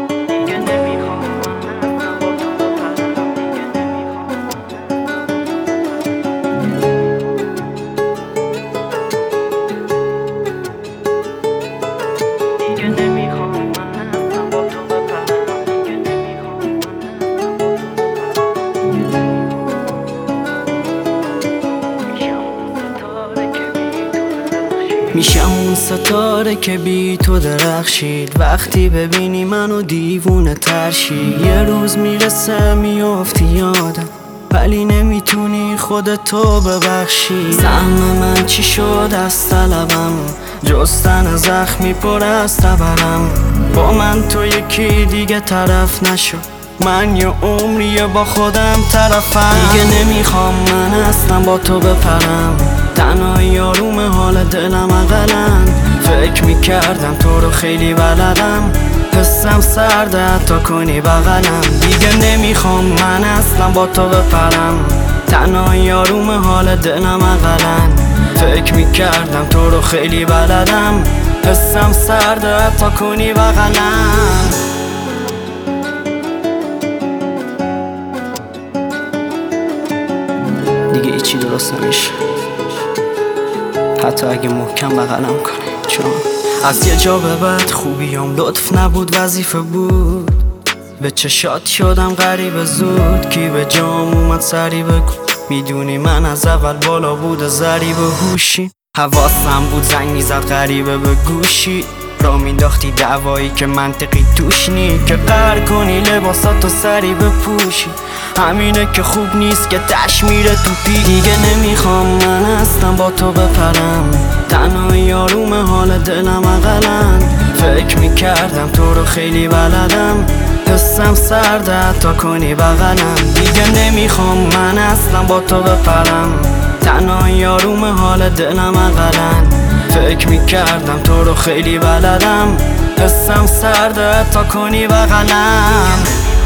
میشم اون ستاره که بی تو درخشید، وقتی ببینی منو دیوونه ترشی. یه روز میرسه میافتی یادم، ولی نمیتونی خودتو ببخشی. سهم من چی شد از طلبم، جستن زخمی پر از تبرم. با من تو یکی دیگه طرف نشو، من یه عمریه با خودم طرفم. دیگه نمیخوام من اصلا با تو بپرم، تنهایی آروم حال دلم اقلن. فکر میکردم تو رو خیلی بلدم، حسم سرده حتی کنی بغلم. دیگه نمیخوام من اصلا با تو بپرم، تنهایی آروم حال دلم اقلن. فکر میکردم تو رو خیلی بلدم، حسم سرده حتی کنی بغلم. دیگه هیچی درست نمیشه، حتی اگه محکم بغلم کنی، چون از یه جا به بعد خوبیام لطف نبود وظیفه بود. به چشات شدم غریب زود، کی به جام اومد سری بگو. میدونی من از اول بالا بود ضریب هوشی، حواسم بود زنگ میزد غریبه به گوشی. را مینداختی دعوایی که منطقی توش نی، که قهر کنی لباساتو سری بپوشی. همینه که خوب نیست که تش میره تو پی. دیگه نمیخوام من اصلا با تو بپرم، تنهایی آروم حال دلم اقلن. فکر میکردم تو رو خیلی بلدم، حسم سرده حتی کنی بغلم. دیگه نمیخوام من اصلا با تو بپرم، تنهایی آروم حال دلم اقلن. فکر میکردم تو رو خیلی بلدم، حسم سرده حتی کنی بغلم.